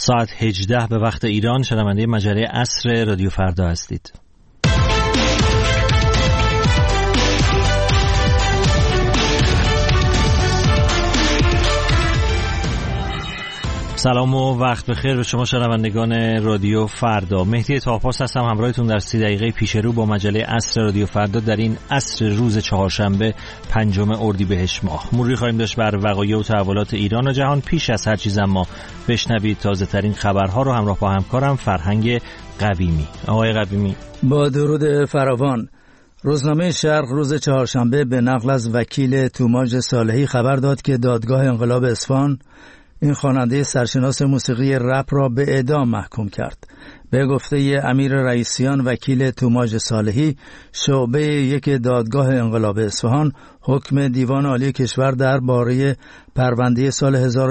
ساعت 18 به وقت ایران شنونده مجله عصر رادیو فردا هستید. سلام و وقت بخیر به شما شنوندگان رادیو فردا. مهدی طاهپاس هستم همراهتون در 30 دقیقه پیش رو با مجله عصر رادیو فردا در این عصر روز چهارشنبه 5 اردیبهشت ماه. مروری خواهیم داشت بر وقایع و تحولات ایران و جهان. پیش از هر چیز اما بشنوید تازه ترین خبرها رو همراه با همکارم فرهنگ قویمی. آقای قویمی، با درود فراوان. روزنامه شرق روز چهارشنبه به نقل از وکیل توماج صالحی خبر داد که دادگاه انقلاب اصفهان این خواننده سرشناس موسیقی رپ را به اعدام محکوم کرد. به گفته امیر رئیسیان وکیل توماج صالحی، شعبه 1 دادگاه انقلاب اصفهان حکم دیوان عالی کشور درباره پرونده سال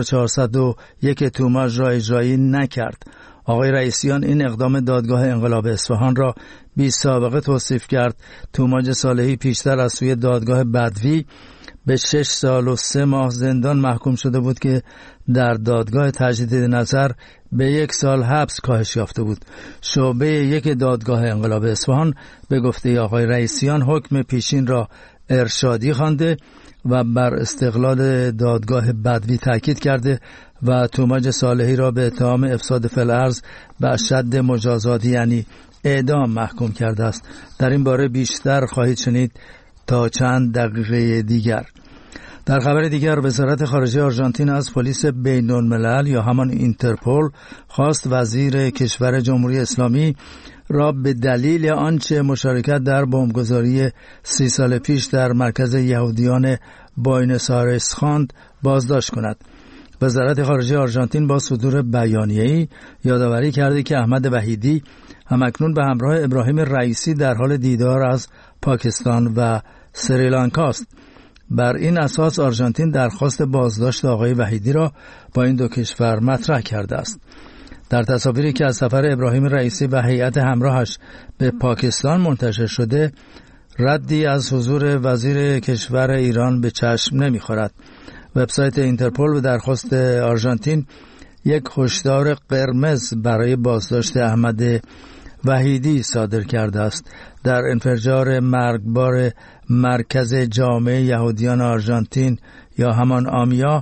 1401 توماج را اجرایی نکرد. آقای رئیسیان این اقدام دادگاه انقلاب اصفهان را بی سابقه توصیف کرد. توماج صالحی پیشتر از سوی دادگاه بدوی به 6 سال و 3 ماه زندان محکوم شده بود که در دادگاه تجدید نظر به 1 سال حبس کاهش یافته بود. شعبه 1 دادگاه انقلاب اصفهان به گفته آقای رئیسیان حکم پیشین را ارشادی خوانده و بر استقلال دادگاه بدوی تاکید کرده و توماج صالحی را به اتهام افساد فی الارض به اشد مجازات یعنی اعدام محکوم کرده است. در این باره بیشتر خواهید شنید تا چند دقیقه دیگر. در خبر دیگر، وزارت خارجه آرژانتین از پلیس بین‌الملل یا همان اینترپل خواست وزیر کشور جمهوری اسلامی را به دلیل آنچه مشارکت در بمبگذاری 30 سال پیش در مرکز یهودیان بوئنوس آیرس خواند بازداشت کند. وزارت خارجه آرژانتین با صدور بیانیه‌ای یادآوری کرده که احمد وحیدی همکنون به همراه ابراهیم رئیسی در حال دیدار از پاکستان و سریلانکا است. بر این اساس آرژانتین درخواست بازداشت آقای وحیدی را با این دو کشور مطرح کرده است. در تصاویری که از سفر ابراهیم رئیسی و هیئت همراهش به پاکستان منتشر شده، ردی از حضور وزیر کشور ایران به چشم نمی‌خورد. وبسایت اینترپل به درخواست آرژانتین یک هشدار قرمز برای بازداشت احمد وحیدی صادر کرده است. در انفجار مرگبار مرکز جامعه یهودیان آرژانتین یا همان آمیا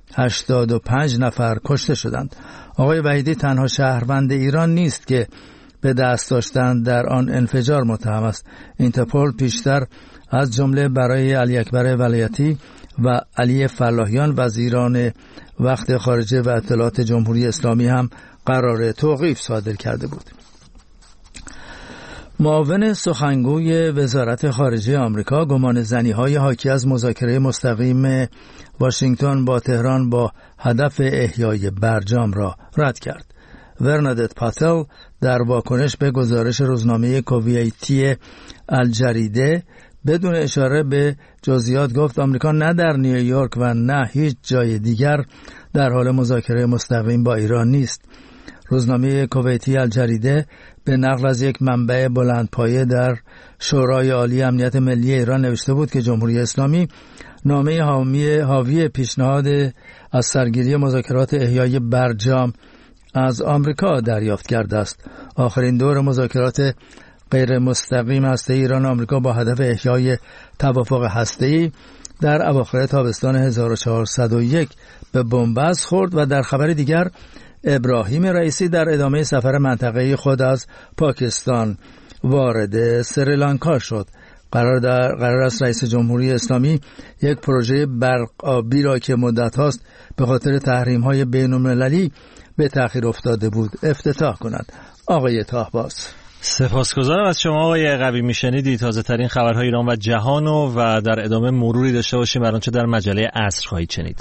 85 نفر کشته شدند. آقای وحیدی تنها شهروند ایران نیست که به دست داشتن در آن انفجار متهم است. اینترپل پیشتر از جمله برای علی اکبر ولایتی و علی فلاحیان وزیران وقت خارجه و اطلاعات جمهوری اسلامی هم قرار توقیف صادر کرده بود. معاون سخنگوی وزارت خارجه آمریکا گمان زنی‌های حاکی از مذاکره مستقیم واشنگتن با تهران با هدف احیای برجام را رد کرد. ورنادت پاتل در واکنش به گزارش روزنامه کویتی الجریده بدون اشاره به جزئیات گفت آمریکا نه در نیویورک و نه هیچ جای دیگر در حال مذاکره مستقیم با ایران نیست. روزنامه کویتی الجریده به نقل از یک منبع بلندپایه در شورای عالی امنیت ملی ایران نوشته بود که جمهوری اسلامی نامه حاوی پیشنهاد از سرگیری مذاکرات احیای برجام از آمریکا دریافت کرده است. آخرین دور مذاکرات غیر مستقیم هسته ایران و آمریکا با هدف احیای توافق هسته‌ای در اواخر تابستان 1401 به بنبست خورد. و در خبر دیگر، ابراهیم رئیسی در ادامه سفر منطقه‌ای خود از پاکستان وارد سریلانکا شد. قرار است رئیس جمهوری اسلامی یک پروژه برق آبی را که مدت هاست به خاطر تحریم‌های بین‌المللی به تأخیر افتاده بود افتتاح کند. آقای طاهپاس، سپاسگزارم از شما آقای قویمی. شنیدید تازه ترین خبرهای ایران و جهان و در ادامه مروری داشته باشیم بر آنچه در مجله عصر خواهید شنید.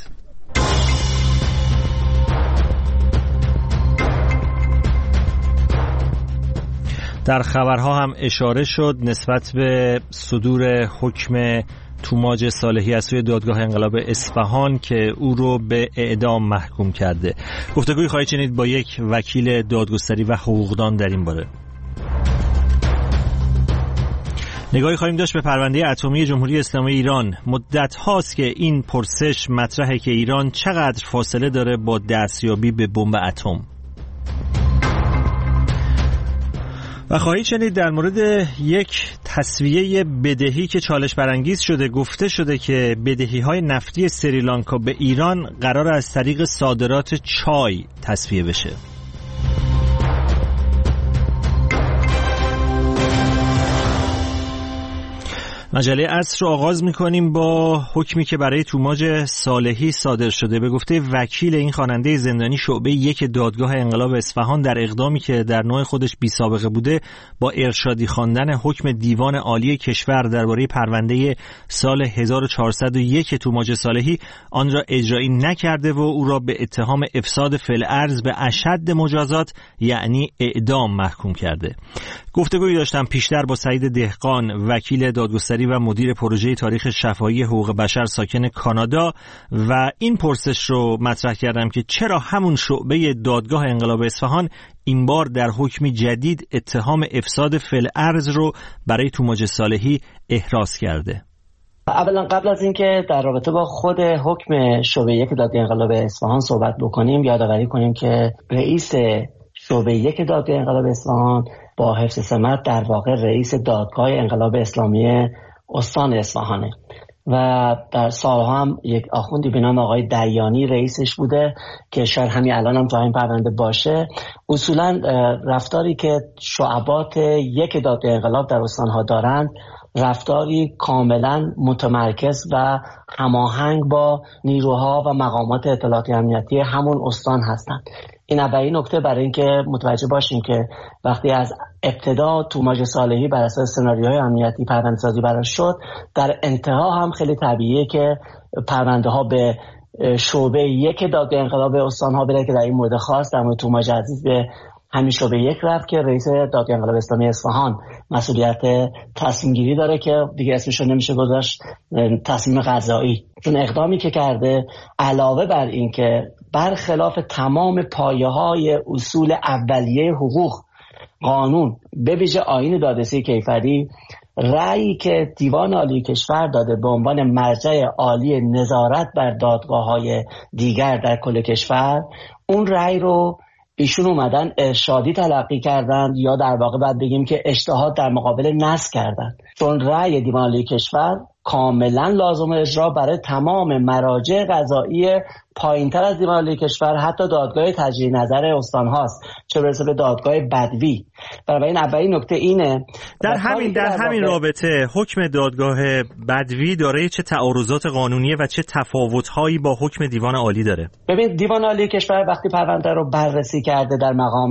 در خبرها هم اشاره شد نسبت به صدور حکم توماج صالحی از سوی دادگاه انقلاب اصفهان که او رو به اعدام محکوم کرده. گفتگوی خواهید شنید با یک وکیل دادگستری و حقوقدان در این باره. نگاهی خواهیم داشت به پرونده اتمی جمهوری اسلامی ایران. مدت هاست که این پرسش مطرحه که ایران چقدر فاصله داره با دستیابی به بمب اتم. و خواهید شنید در مورد یک تسویه بدهی که چالش برانگیز شده. گفته شده که بدهی‌های نفتی سریلانکا به ایران قرار از طریق صادرات چای تسویه بشه. مجله عصر رو آغاز می‌کنیم با حکمی که برای توماج صالحی صادر شده. به گفته وکیل این خواننده زندانی شعبه 1 دادگاه انقلاب اصفهان، در اقدامی که در نوع خودش بی سابقه بوده، با ارشادی خواندن حکم دیوان عالی کشور درباره پرونده سال 1401 توماج صالحی آن را اجرایی نکرده و او را به اتهام افساد فی‌الارض به اشد مجازات یعنی اعدام محکوم کرده. گفتگویی داشتم پیشتر با سعید دهقان، وکیل دادگستری و مدیر پروژه تاریخ شفاهی حقوق بشر ساکن کانادا، و این پرسش رو مطرح کردم که چرا همون شعبه دادگاه انقلاب اصفهان این بار در حکمی جدید اتهام افساد فی‌الارض رو برای توماج صالحی احراز کرده. اولا قبل از اینکه در رابطه با خود حکم شعبه 1 دادگاه انقلاب اصفهان صحبت بکنیم، یادآوری کنیم که رئیس شعبه 1 دادگاه انقلاب اصفهان با حفظ سمت در واقع رئیس دادگاه انقلاب اسلامی استان اصفهانه و در سالها هم یک آخوندی به نام آقای دیانی رئیسش بوده که شاید همین الان هم تو این پرونده باشه. اصولا رفتاری که شعبات 1 دادگاه انقلاب در استانها دارند رفتاری کاملا متمرکز و هماهنگ با نیروها و مقامات اطلاعاتی امنیتی همون استان هستند. این اولین نکته برای اینکه متوجه باشیم که وقتی از ابتدا توماج صالحی بر اساس سناریوهای امنیتی پرونده‌سازی براش شد، در انتها هم خیلی طبیعیه که پرونده ها به شعبه 1 دادگاه انقلاب استان‌ها بره که در این مورد خاص در مورد توماج عزیز به همین شعبه 1 رفت که رئیس دادگاه انقلاب اسلامی اصفهان مسئولیت تصمیم گیری داره که دیگه اسمش رو نمیشه گذاشت تصمیم قضایی، چون اقدامی که کرده علاوه بر این که برخلاف تمام پایه‌های اصول اولیه حقوق، قانون، به ویژه آیین دادرسی کیفری، رأیی که دیوان عالی کشور داده به عنوان مرجع عالی نظارت بر دادگاه‌های دیگر در کل کشور، اون رأی رو ایشون اومدن ارشادی تلقی کردن یا در واقع باید بگیم که اجتهاد در مقابل نص کردن، چون رأی دیوان عالی کشور کاملا لازم اجرا برای تمام مراجع قضایی پایینتر از دیوان عالی کشور، حتی دادگاه تجدید نظر استان هاست، چه برسه به دادگاه بدوی. بنابراین اولین نکته اینه. در همین رابطه حکم دادگاه بدوی داره چه تعارضات قانونیه و چه تفاوت‌هایی با حکم دیوان عالی داره؟ ببین، دیوان عالی کشور وقتی پرونده رو بررسی کرده در مقام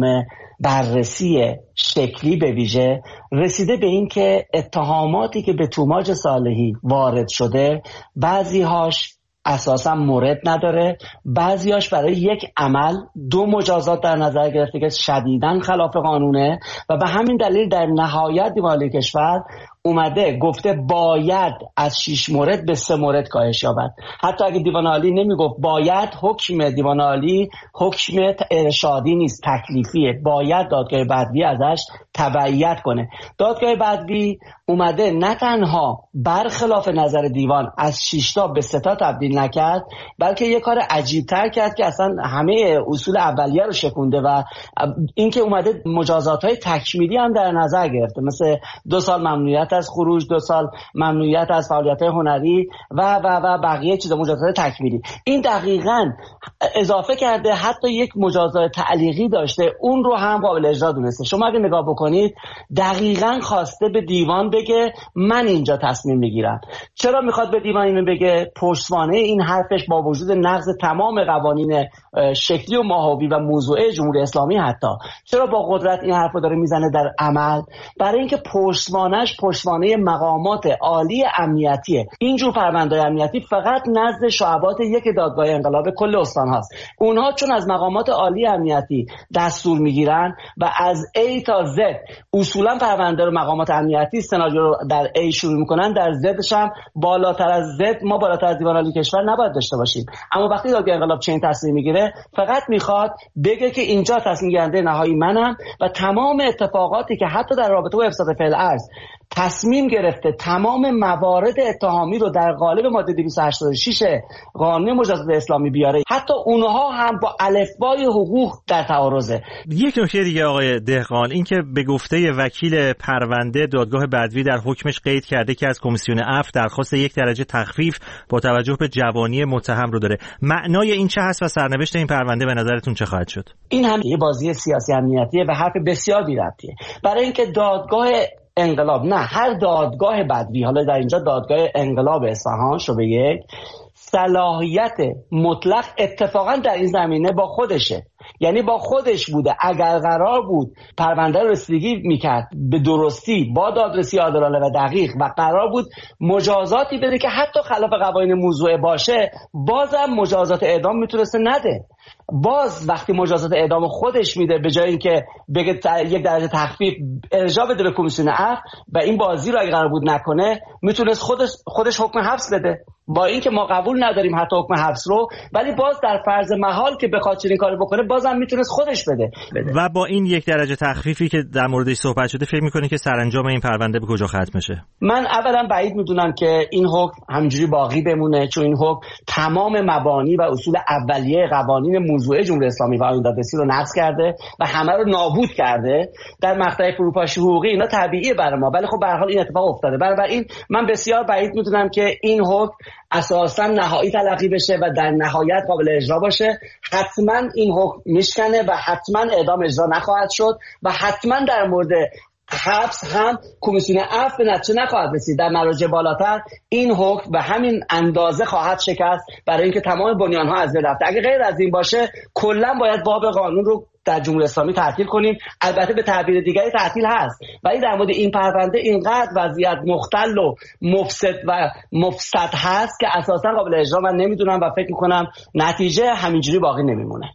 بررسی شکلی به ویژه، رسیده به این که اتهاماتی که به توماج صالحی وارد شده بعضی‌هاش اساسا مورد نداره، بعضیاش برای یک عمل 2 مجازات در نظر گرفته که شدیداً خلاف قانونه و به همین دلیل در نهایت دیوان عالی کشور اومده گفته باید از 6 مورد به 3 مورد کاهش یابد. حتی اگه دیوان عالی نمیگفت باید، حکم دیوان عالی حکم ارشادی نیست، تکلیفیه، باید دادگاه بدوی ازش تبعیت کنه. دادگاه بدوی اومده نه تنها برخلاف نظر دیوان از 6 تا به 3 تا تبدیل نکرد، بلکه یه کار عجیب تر کرد که اصلا همه اصول اولیه رو شکونده و اینکه اومده مجازات‌های تکمیلی هم در نظر گرفته، مثل 2 سال ممنوعیت از خروج، 2 سال ممنوعیت از فعالیت‌های هنری و بقیه چیزا، مجازات تکمیلی. این دقیقاً اضافه کرده حتی یک مجازات تعلیقی داشته، اون رو هم قابل اجرا دونسته. شما اگه نگاه بکنید دقیقاً خواسته به دیوان بگه من اینجا تصمیم میگیرم. چرا میخواد به دیوان اینو بگه؟ پشتوانه این حرفش با وجود نقض تمام قوانین شکلی و ماهوی و موضوعه جمهوری اسلامی، حتی چرا با قدرت این حرفو داره میزنه در عمل؟ برای اینکه پشتوانش پشتوانه مقامات عالی امنیتیه. اینجور پرونده‌های امنیتی فقط نزد شعبات 1 دادگاه انقلاب کل استان هاست. اونها چون از مقامات عالی امنیتی دستور میگیرن و از A تا Z اصولا پرونده رو مقامات امنیتی سناریو رو در A شروع میکنن، در Zش هم بالاتر از Z ما بالاتر از دیوان عالی کشور نباید داشته باشیم. اما وقتی دادگاه انقلاب چنین تصمیم میگیره، فقط میخواد بگه که اینجا تصمیم گیرنده نهایی منم و تمام اتفاقاتی که حتی در رابطه با افساد فی‌الارض تصمیم گرفته تمام موارد اتهامی رو در قالب ماده 286 قانون مجازات اسلامی بیاره، حتی اونها هم با الفبای حقوق در تعارضه. یک نکته دیگه آقای دهقان، این که به گفته وکیل پرونده دادگاه بدوی در حکمش قید کرده که از کمیسیون عفو درخواست 1 درجه تخفیف با توجه به جوانی متهم رو داره، معنای این چه هست و سرنوشت این پرونده به نظرتون چه خواهد شد؟ این هم یه بازی سیاسی امنیتیه و حرف بسیار بی‌ربطیه، برای اینکه دادگاه انقلاب، نه هر دادگاه بدوی، حالا در اینجا دادگاه انقلاب اصفهان شعبه 1 صلاحیت مطلق اتفاقا در این زمینه با خودشه، یعنی با خودش بوده. اگر قرار بود پرونده رو رسیدگی میکرد به درستی با دادرسی عادلانه و دقیق و قرار بود مجازاتی بده که حتی خلاف قوانین موضوع باشه، بازم مجازات اعدام میتونسته نده. باز وقتی مجازات اعدام خودش میده، به جای اینکه بگه 1 درجه تخفیف ارجاع بده به کمیسیون عفو و این بازی رو اگه قرار بود نکنه، میتونست خودش حکم حبس بده. با اینکه ما قبول نداریم حتی حکم حبس رو، ولی باز در فرض محال که بخواد چنین کاری بکنه، بازم میتونست خودش بده. و با این 1 درجه تخفیفی که در موردش صحبت شده، فکر میکنی که سرانجام این پرونده به کجا ختم میشه؟ من اولا بعید میدونم که این حکم همجوری باقی بمونه، چون این حکم تمام مبانی و اصول اولیه قوانین موضوعه جمهوری اسلامی و آیین دادرسی رو نقض کرده و همه رو نابود کرده. در مقطع فروپاشی حقوقی اینا طبیعیه برای ما، ولی خب به هر حال این اتفاق افتاده. بنابراین من بسیار بعید میدونم که این حکم اساساً نهایی تلقی بشه و در نهایت قابل اجرا باشه. حتما این حکم میشکنه و حتما اعدام اجرا نخواهد شد و حتما در مورد حبس هم کمیسیون عفو به نتیجه نخواهد رسید. در مراجع بالاتر این حکم به همین اندازه خواهد شکست، برای اینکه تمام بنیان‌ها از بین رفته. اگه غیر از این باشه، کلا باید باب قانون رو در جمهوری اسلامی تعطیل کنیم. البته به تعبیر دیگری تعطیل هست، ولی در مورد این پرونده اینقدر وضعیت مختل و مفسد هست که اساسا قابل اجرا من نمیدونم و فکر میکنم نتیجه همینجوری باقی نمیمونه.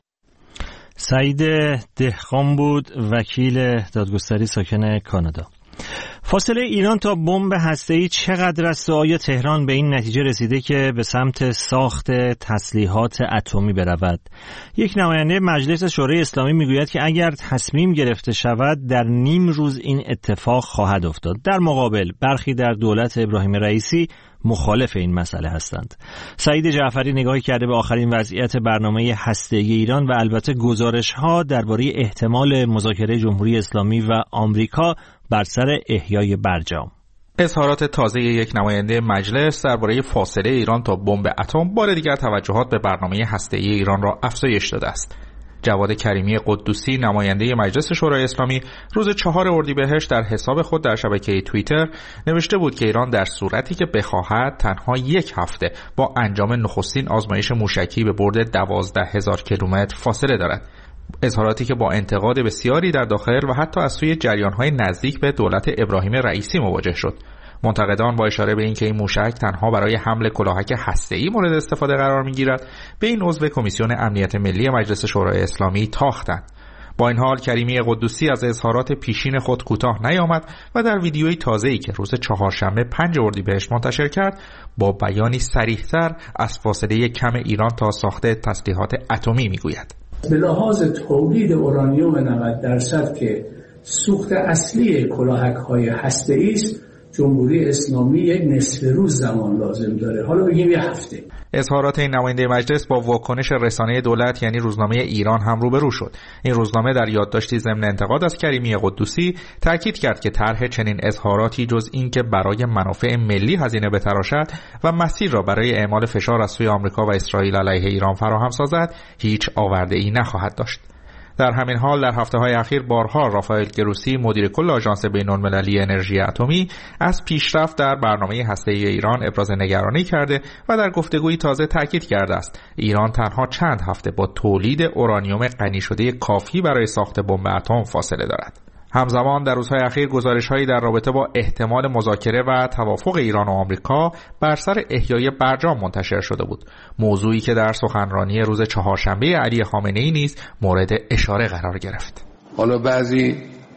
سعید دهقان بود، وکیل دادگستری ساکن کانادا. فاصله ایران تا بمب هسته‌ای چقدر است و آیا تهران به این نتیجه رسیده که به سمت ساخت تسلیحات اتمی برود؟ یک نماینده مجلس شورای اسلامی میگوید که اگر تصمیم گرفته شود در نیم روز این اتفاق خواهد افتاد. در مقابل برخی در دولت ابراهیم رئیسی مخالف این مسئله هستند. سعید جعفری نگاهی کرده به آخرین وضعیت برنامه هسته‌ای ایران و البته گزارش‌ها درباره احتمال مذاکره جمهوری اسلامی و آمریکا بر سر احیای برجام. اظهارات تازه یک نماینده مجلس درباره فاصله ایران تا بمب اتم بار دیگر توجهات به برنامه هسته‌ای ایران را افزایش داده است. جواد کریمی قدوسی نماینده مجلس شورای اسلامی روز 4 اردیبهشت در حساب خود در شبکه توییتر نوشته بود که ایران در صورتی که بخواهد تنها 1 هفته با انجام نخستین آزمایش موشکی به بعد 12,000 کیلومتر فاصله دارد. اظهاراتی که با انتقاد بسیاری در داخل و حتی از سوی جریان‌های نزدیک به دولت ابراهیم رئیسی مواجه شد. منتقدان با اشاره به اینکه این موشک تنها برای حمل کلاهک هسته‌ای مورد استفاده قرار می‌گیرد، به این عضو کمیسیون امنیت ملی مجلس شورای اسلامی تاختند. با این حال کریمی قدوسی از اظهارات پیشین خود کوتاه نیامد و در ویدیویی تازه‌ای که روز چهارشنبه 5 اردیبهشت منتشر کرد، با بیانی صریح‌تر از فاصله کم ایران تا ساخت تسلیحات اتمی می‌گوید. به لحاظ تولید اورانیوم 90% که سوخت اصلی کلاهک‌های هسته‌ای است، جمهوری اسلامی یک نصف روز زمان لازم داره، حالا بگیم 1 هفته. اظهارات این نماینده مجلس با واکنش رسانه دولت یعنی روزنامه ایران هم روبرو شد. این روزنامه در یادداشتی ضمن انتقاد از کریمی قدوسی تاکید کرد که طرح چنین اظهاراتی جز این که برای منافع ملی هزینه بتراشد و مسیر را برای اعمال فشار از سوی آمریکا و اسرائیل علیه ایران فراهم سازد، هیچ آورده‌ای نخواهد داشت. در همین حال در هفته‌های اخیر بارها رافائل گروسی مدیر کل آژانس بین‌المللی انرژی اتمی از پیشرفت در برنامه هسته‌ای ایران ابراز نگرانی کرده و در گفتگویی تازه تاکید کرده است ایران تنها چند هفته با تولید اورانیوم غنی شده کافی برای ساخت بمب اتم فاصله دارد. همزمان در روزهای اخیر گزارش‌هایی در رابطه با احتمال مذاکره و توافق ایران و آمریکا بر سر احیای برجام منتشر شده بود، موضوعی که در سخنرانی روز چهارشنبه علی خامنه‌ای نیز مورد اشاره قرار گرفت. حالا بعضی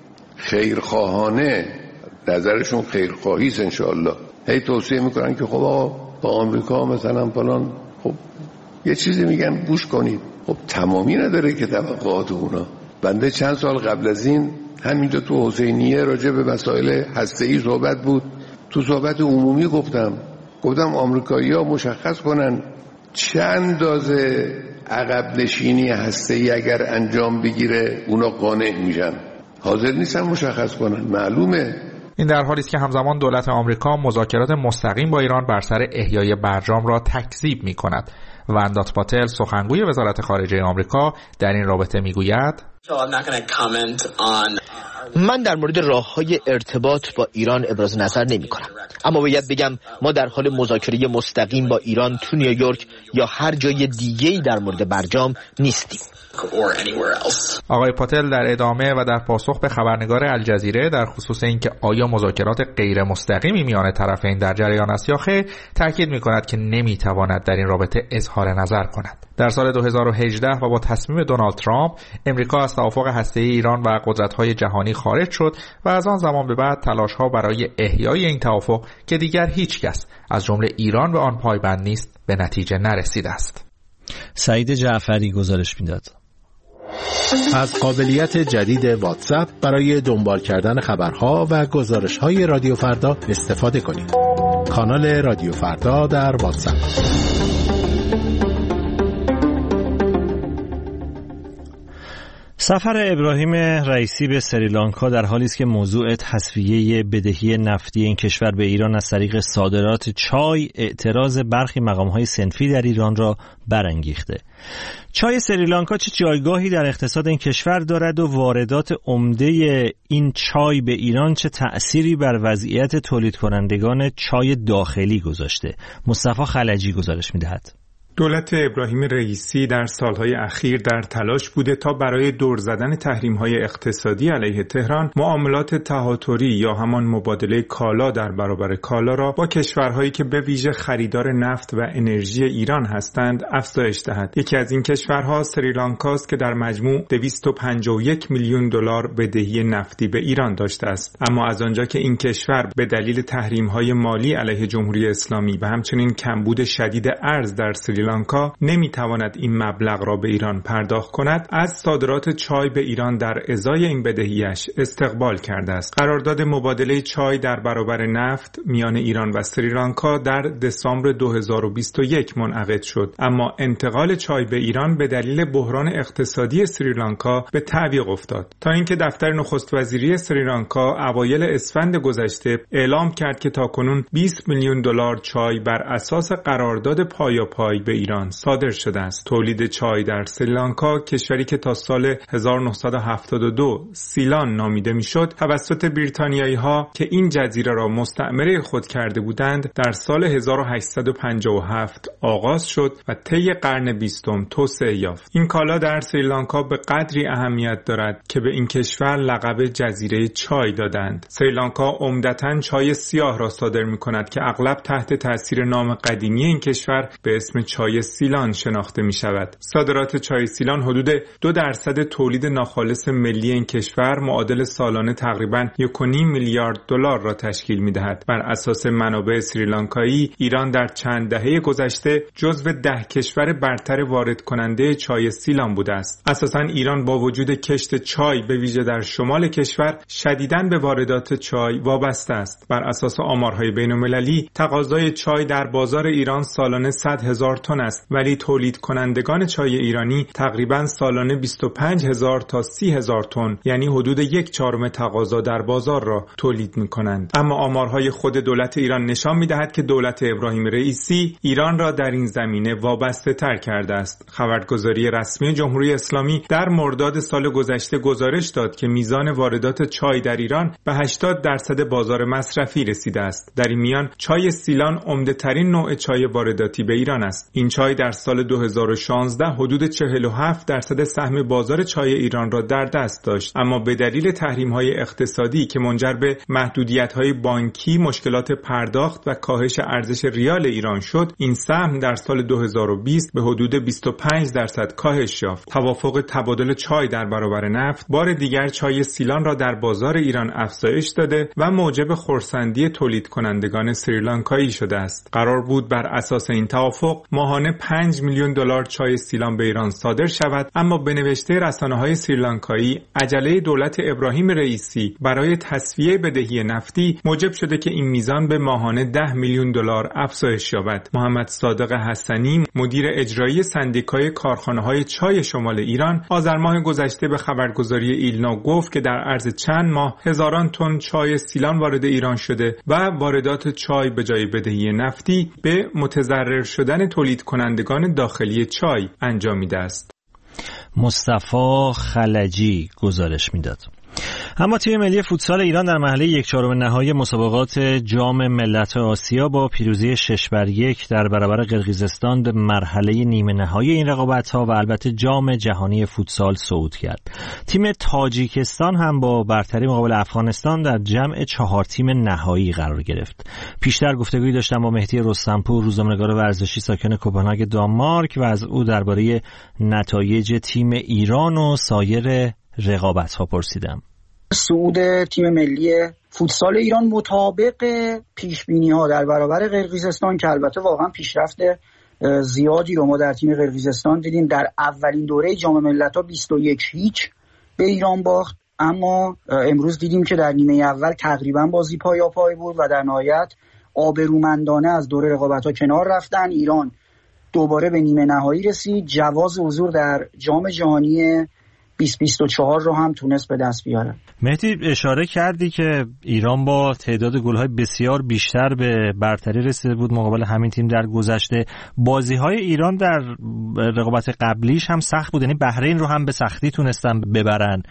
خیرخواهانه، نظرشون خیرخواهی است انشاءالله، هی توصیه میکنن که خب با آمریکا مثلا فلان، خب یه چیزی میگن گوش کنید، خب تمامی نداره که توقعات اونا بنده چند سال قبل از این همینجا تو حسینیه راجع به مسائل هسته‌ای صحبت بود، تو صحبت عمومی گفتم آمریکایی‌ها مشخص کنن چه اندازه عقب نشینی هسته‌ای اگر انجام بگیره اونا قانع میشن. حاضر نیستن مشخص کنن، معلومه. این در حالی است که همزمان دولت آمریکا مذاکرات مستقیم با ایران بر سر احیای برجام را تکذیب می‌کند. وندات پاتل سخنگوی وزارت خارجه آمریکا در این رابطه میگوید من در مورد راه‌های ارتباط با ایران ابراز نظر نمی‌کنم، اما باید بگم ما در حال مذاکره مستقیم با ایران تو نیویورک یا هر جای دیگه‌ای در مورد برجام نیستیم. آقای پاتل در ادامه و در پاسخ به خبرنگار الجزیره در خصوص اینکه آیا مذاکرات غیر مستقیمی میان طرفین در جریان است یا خیر تاکید می‌کند که نمی‌تواند در این رابطه اظهار نظر کند. در سال 2018 و با تصمیم دونالد ترامپ امریکا از توافق هسته‌ای ایران و قدرت‌های جهانی خارج شد و از آن زمان به بعد تلاش‌ها برای احیای این توافق که دیگر هیچ کس از جمله ایران به آن پایبند نیست به نتیجه نرسیده است. سعید جعفری گزارش می‌داد. از قابلیت جدید واتساپ برای دنبال کردن خبرها و گزارش‌های رادیو فردا استفاده کنید. کانال رادیو فردا در واتساپ. سفر ابراهیم رئیسی به سریلانکا در حالی است که موضوع تسویه بدهی نفتی این کشور به ایران از طریق صادرات چای اعتراض برخی مقام‌های صنفی در ایران را برانگیخته. چای سریلانکا چه جایگاهی در اقتصاد این کشور دارد و واردات عمده این چای به ایران چه تأثیری بر وضعیت تولید کنندگان چای داخلی گذاشته؟ مصطفی خلجی گزارش می‌دهد. دولت ابراهیم رئیسی در سالهای اخیر در تلاش بوده تا برای دور زدن تحریم‌های اقتصادی علیه تهران معاملات تهاتری یا همان مبادله کالا در برابر کالا را با کشورهایی که به ویژه خریدار نفت و انرژی ایران هستند افزایش دهد. یکی از این کشورها سریلانکا است که در مجموع 251 میلیون دلار بدهی نفتی به ایران داشته است. اما از آنجا که این کشور به دلیل تحریم‌های مالی علیه جمهوری اسلامی و همچنین کمبود شدید ارز در سریلانکا نمیتواند این مبلغ را به ایران پرداخت کند، از صادرات چای به ایران در ازای این بدهیش استقبال کرده است. قرارداد مبادله چای در برابر نفت میان ایران و سریلانکا در دسامبر 2021 منعقد شد، اما انتقال چای به ایران به دلیل بحران اقتصادی سریلانکا به تعویق افتاد، تا اینکه دفتر نخست وزیری سریلانکا اوایل اسفند گذشته اعلام کرد که تاکنون 20 میلیون دلار چای بر اساس قرارداد پایاپای به ایران صادر شده است. تولید چای در سریلانکا، کشوری که تا سال 1972 سیلان نامیده میشد، توسط بریتانیایی‌ها که این جزیره را مستعمره خود کرده بودند در سال 1857 آغاز شد و طی قرن 20 توسعه یافت. این کالا در سریلانکا به قدری اهمیت دارد که به این کشور لقب جزیره چای دادند. سریلانکا عمدتاً چای سیاه را صادر می‌کند که اغلب تحت تاثیر نام قدیمی این کشور به اسم چای سیلان شناخته می شود. صادرات چای سیلان حدود 2% تولید ناخالص ملی این کشور معادل سالانه تقریباً 1.5 میلیارد دلار را تشکیل می دهد. بر اساس منابع سریلانکایی، ایران در چند دهه گذشته جزو 10 کشور برتر وارد کننده چای سیلان بوده است. اساساً ایران با وجود کشت چای به ویژه در شمال کشور شدیداً به واردات چای وابسته است. بر اساس آمارهای بین‌المللی، تقاضای چای در بازار ایران سالانه 100,000 تن است، ولی تولید کنندگان چای ایرانی تقریباً سالانه 25,000 تا 30,000 تن، یعنی حدود 1/4 تقاضا در بازار را تولید می‌کنند. اما آمارهای خود دولت ایران نشان می‌دهد که دولت ابراهیم رئیسی ایران را در این زمینه وابسته تر کرده است. خبرگزاری رسمی جمهوری اسلامی در مرداد سال گذشته گزارش داد که میزان واردات چای در ایران به 80% بازار مصرفی رسیده است. در این میان چای سیلان عمده‌ترین نوع چای وارداتی به ایران است. این چای در سال 2016 حدود 47% سهم بازار چای ایران را در دست داشت، اما به دلیل تحریم‌های اقتصادی که منجر به محدودیت‌های بانکی، مشکلات پرداخت و کاهش ارزش ریال ایران شد، این سهم در سال 2020 به حدود 25% کاهش یافت. توافق تبادل چای در برابر نفت بار دیگر چای سیلان را در بازار ایران افزایش داده و موجب خرسندی تولید کنندگان سریلانکایی شده است. قرار بود بر اساس این توافق ماهانه ماهانه 5 میلیون دلار چای سیلان به ایران صادر شود، اما به نوشته رسانه‌های سریلانکایی عجله دولت ابراهیم رئیسی برای تسویه بدهی نفتی موجب شده که این میزان به ماهانه 10 میلیون دلار افزایش یابد. محمد صادق حسنی، مدیر اجرایی سندیکای کارخانه‌های چای شمال ایران، آذر ماه گذشته به خبرگزاری ایلنا گفت که در عرض چند ماه هزاران تن چای سیلان وارد ایران شده و واردات چای به جای بدهی نفتی به متضرر شدن تولید کنندگان داخلی چای انجامیده است. مصطفی خلجی گزارش میداد. اما تیم ملی فوتسال ایران در مرحله 1/4 نهایی مسابقات جام ملت‌های آسیا با پیروزی 6-1 در برابر قرقیزستان به مرحله نیمه نهایی این رقابت‌ها و البته جام جهانی فوتسال صعود کرد. تیم تاجیکستان هم با برتری مقابل افغانستان در جمع 4 تیم نهایی قرار گرفت. پیشتر گفتگویی داشتم با مهدی رستمپور، روزنامه‌نگار ورزشی ساکن کوپنهاگ دانمارک، و از او درباره نتایج تیم ایران و سایر رقابت‌ها پرسیدم. صعود تیم ملی فوتسال ایران مطابق پیشبینی‌ها در برابر قرقیزستان که البته واقعا پیشرفت زیادی رو ما در تیم قرقیزستان دیدیم. در اولین دوره جام ملت‌ها 21-0 به ایران باخت، اما امروز دیدیم که در نیمه اول تقریبا بازی پایاپای بود و در نهایت آبرومندانه از دوره رقابت‌ها کنار رفتن. ایران دوباره به نیمه نهایی رسید، جواز حضور در جام جهانی 2024 رو هم تونست به دست بیاره. مهدی، اشاره کردی که ایران با تعداد گل‌های بسیار بیشتر به برتری رسیده بود مقابل همین تیم در گذشته. بازی‌های ایران در رقابت قبلیش هم سخت بود، یعنی بحرین رو هم به سختی تونستن ببرن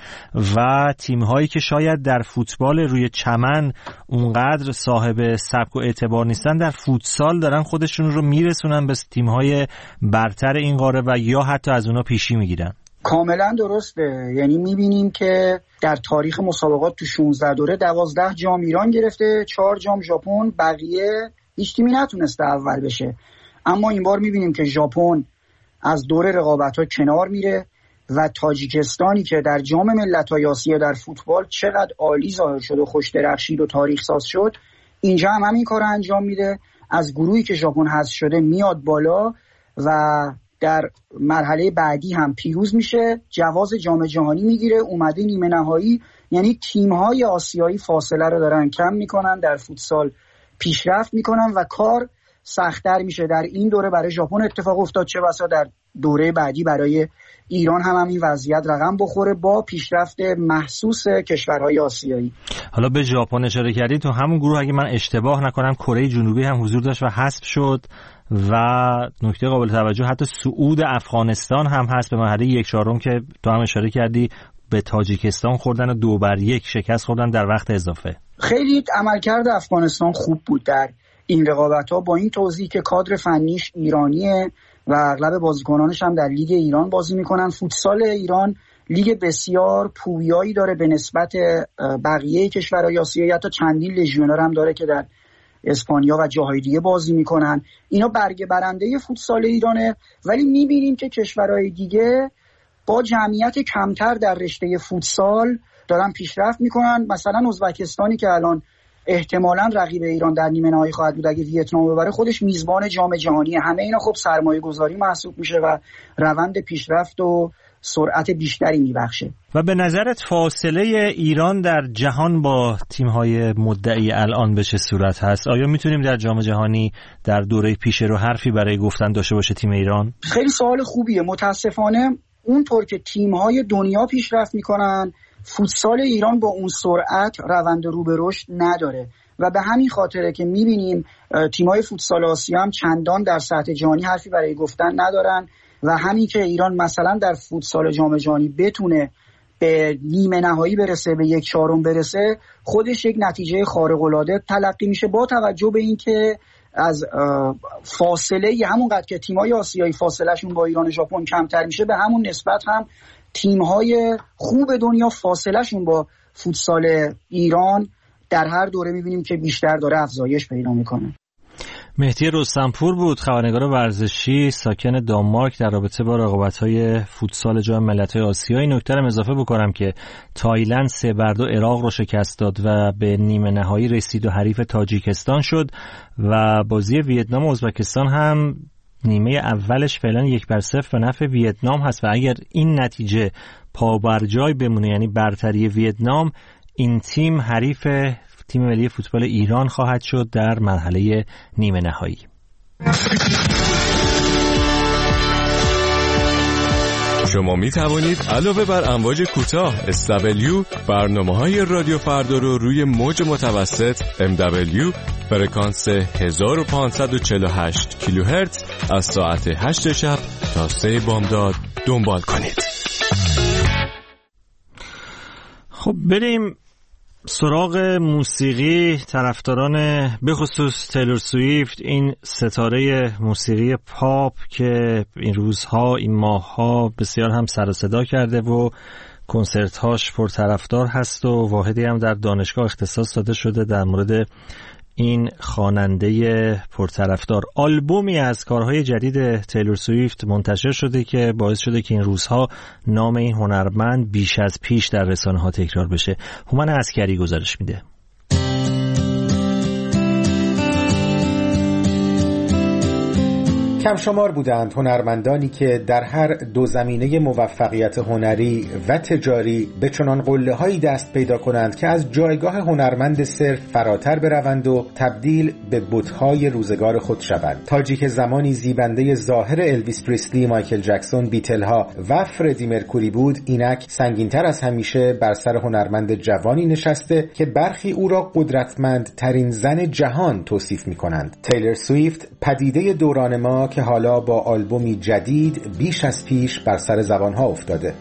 و تیم‌هایی که شاید در فوتبال روی چمن اونقدر صاحب سبک و اعتبار نیستن در فوتسال دارن خودشون رو میرسونن به تیم‌های برتر این قاره و یا حتی از اونا پیشی میگیرن. کاملا درسته، یعنی میبینیم که در تاریخ مسابقات تو 16 دوره 12 جام ایران گرفته، 4 جام ژاپن، بقیه هیچ تیمی نتونسته اول بشه. اما این بار میبینیم که ژاپن از دوره رقابت‌ها کنار میره و تاجیکستانی که در جام ملت‌های آسیا در فوتبال چقدر عالی ظاهر شد و خوش درخشید و تاریخ ساز شد، اینجا هم همین کارو انجام میده. از گروهی که ژاپن حذف شده میاد بالا و در مرحله بعدی هم پیروز میشه، جواز جام جهانی میگیره، اومده نیمه نهایی. یعنی تیم‌های آسیایی فاصله رو دارن کم میکنن، در فوتسال پیشرفت میکنن و کار سخت‌تر میشه. در این دوره برای ژاپن اتفاق افتاد، چه بسا در دوره بعدی برای ایران هم این وضعیت رقم بخوره با پیشرفت محسوس کشورهای آسیایی. حالا به ژاپن اشاره کردی، تو همون گروه اگه من اشتباه نکنم کره جنوبی هم حضور داشت و حذف شد و نکته قابل توجه حتی صعود افغانستان هم هست به مرحله 1/4 که تو هم اشاره کردی به تاجیکستان خوردن و 2-1 شکست خوردن در وقت اضافه. خیلی عملکرد افغانستان خوب بود در این رقابت‌ها، با این توضیح که کادر فنیش ایرانیه و اغلب بازیکنانش هم در لیگ ایران بازی میکنن. فوتسال ایران لیگ بسیار پویایی داره به نسبت بقیه کشورهای آسیایی، حتی چندین لژیونر هم داره که در اسپانیا و جاهای دیگه بازی میکنن. اینا برگه برنده فوتسال ایرانه، ولی میبینیم که کشورهای دیگه با جمعیت کمتر در رشته فوتسال دارن پیشرفت میکنن. مثلا ازبکستانی که الان احتمالاً رقیب ایران در نیمه نهایی خواهد بود اگه ویتنام ببره، خودش میزبان جام جهانی. همه اینا خب سرمایه گذاری محسوب میشه و روند پیشرفت و سرعت بیشتری میبخشه. و به نظرت فاصله ایران در جهان با تیم‌های مدعی الان به چه صورت هست؟ آیا میتونیم در جام جهانی در دوره پیش رو حرفی برای گفتن داشته باشه تیم ایران؟ خیلی سوال خوبیه. متاسفانه اونطور که تیم‌های دنیا پیشرفت میکنن، فوتسال ایران با اون سرعت روند رو به رشد نداره و به همین خاطره که میبینیم تیم‌های فوتسال آسیا هم چندان در سطح جهانی حرفی برای گفتن ندارن و همین که ایران مثلا در فوتسال جام جهانی بتونه به نیمه نهایی برسه، به 1/4 برسه، خودش یک نتیجه خارق‌العاده تلقی میشه، با توجه به اینکه از فاصله همونقدر که تیم‌های آسیایی فاصلهشون با ایران و ژاپن کمتر میشه، به همون نسبت هم تیم‌های خوب دنیا فاصلهشون با فوتسال ایران در هر دوره می‌بینیم که بیشتر داره افزایش پیدا می‌کنه. مهدی رستمپور بود، خبرنگار ورزشی ساکن دانمارک، در رابطه با رقابت‌های فوتسال جام ملت‌های آسیایی. نکته رو اضافه بکنم که تایلند 3-2 عراق رو شکست داد و به نیمه نهایی رسید و حریف تاجیکستان شد و بازی ویتنام و ازبکستان هم نیمه اولش فعلا 1-0 به نفع ویتنام هست و اگر این نتیجه پا بر جای بمونه، یعنی برتری ویتنام، این تیم حریف تیم ملی فوتبال ایران خواهد شد در مرحله نیمه نهایی. شما می توانید علاوه بر امواج کوتاه SW برنامه‌های رادیو فردا رو روی موج متوسط MW فرکانس 1548 کیلوهرتز از ساعت 8 شب تا 3 بامداد دنبال کنید. خب بریم سراغ موسیقی. طرفداران به خصوص تیلور سویفت، این ستاره موسیقی پاپ که این روزها این ماهها بسیار هم سر و صدا کرده و کنسرت‌هاش پرطرفدار هست و واحدی هم در دانشگاه اختصاص داده شده در مورد این خواننده پرطرفدار. آلبومی از کارهای جدید تیلور سویفت منتشر شده که باعث شده که این روزها نام این هنرمند بیش از پیش در رسانه‌ها تکرار بشه. هومن عسکری گزارش میده. کم شمار بودند هنرمندانی که در هر دو زمینه موفقیت هنری و تجاری به چنان قله‌هایی دست پیدا کنند که از جایگاه هنرمند صرف فراتر بروند و تبدیل به بت‌های روزگار خود شوند. تاجی که زمانی زیبنده ظاهر الویس پریسلی، مایکل جکسون، بیتل‌ها و فردی مرکوری بود، اینک سنگین‌تر از همیشه بر سر هنرمند جوانی نشسته که برخی او را قدرتمندترین زن جهان توصیف می‌کنند. تیلور سویفت پدیده دوران ما که حالا با آلبومی جدید بیش از پیش بر سر زبانها افتاده.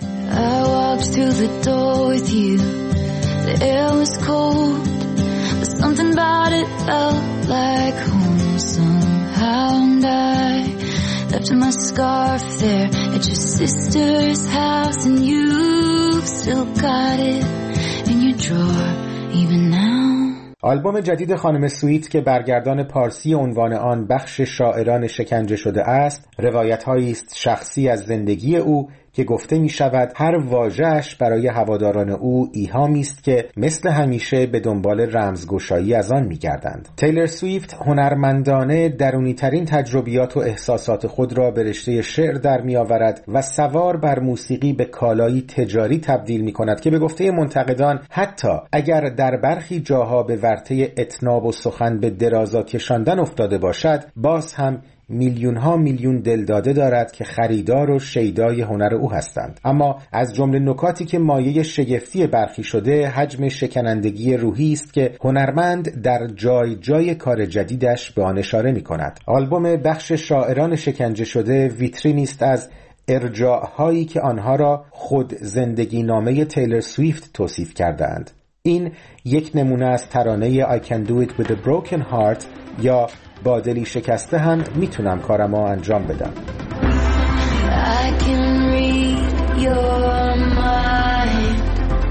آلبوم جدید خانم سویت که برگردان پارسی عنوان آن بخش شاعران شکنجه شده است، روایت‌هایی است شخصی از زندگی او که گفته می شود هر واژه‌اش برای هواداران او ایهامی است که مثل همیشه به دنبال رمزگشایی از آن می گردند. تیلور سویفت هنرمندانه درونی ترین تجربیات و احساسات خود را به رشته شعر در می آورد و سوار بر موسیقی به کالایی تجاری تبدیل می کند که به گفته منتقدان حتی اگر در برخی جاها به ورطه اطناب و سخن به درازا کشاندن افتاده باشد، باز هم میلیون دلداده دارد که خریدار و شیدای هنر او هستند. اما از جمله نکاتی که مایه شگفتی برخی شده، حجم شکنندگی روحی است که هنرمند در جای جای کار جدیدش به آن اشاره می کند. آلبوم بخش شاعران شکنجه شده ویترینی است از ارجاع‌هایی که آنها را خود زندگی نامه تیلور سویفت توصیف کردند. این یک نمونه از ترانه I Can Do It With A Broken Heart یا با دلی شکسته هم میتونم کارمو انجام بدم. I can read your mind.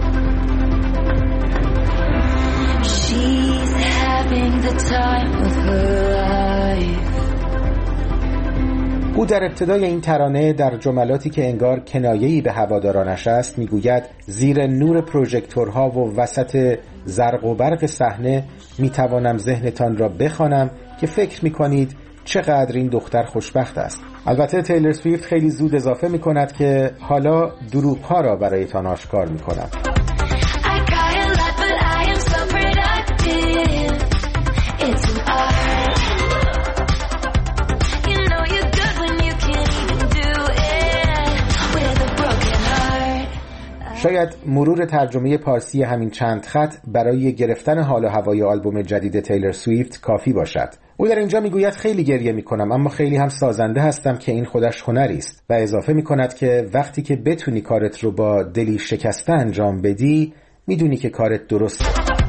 She's having the time of her life. او در ابتدای این ترانه در جملاتی که انگار کنایه‌ای به هوادارانش است میگوید زیر نور پروژکتورها و وسط زرق و برق صحنه میتوانم ذهنتان را بخوانم که فکر میکنید چقدر این دختر خوشبخت است. البته تیلور سویفت خیلی زود اضافه میکند که حالا دروغ‌ها را برایتان آشکار میکنم. شاید مرور ترجمه پارسی همین چند خط برای گرفتن حال و هوای آلبوم جدید تیلور سویفت کافی باشد. او در اینجا میگوید خیلی گریه میکنم اما خیلی هم سازنده هستم که این خودش هنری است و اضافه میکند که وقتی که بتونی کارت رو با دلی شکسته انجام بدی میدونی که کارت درسته.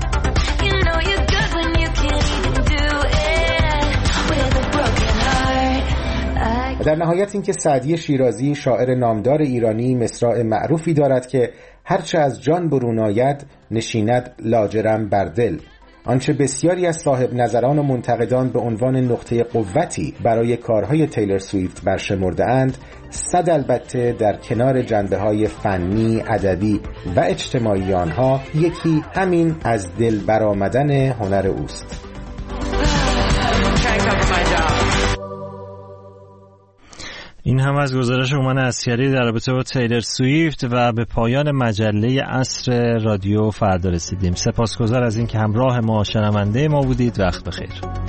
در نهایت اینکه سعدی شیرازی شاعر نامدار ایرانی مصرع معروفی دارد که هرچه از جان برون آید نشیند لاجرم بر دل. آنچه بسیاری از صاحب نظران و منتقدان به عنوان نقطه قوتی برای کارهای تیلور سویفت برشمرده اند، صد البته در کنار جنبه‌های فنی، ادبی و اجتماعی آنها یکی همین از دل برآمدن هنر اوست. این هم از گزارش هومن عسکری در رابطه با تیلر سویفت و به پایان مجله عصر رادیو فردا رسیدیم. سپاسگزار از اینکه همراه ما شنونده ما بودید. وقت بخیر.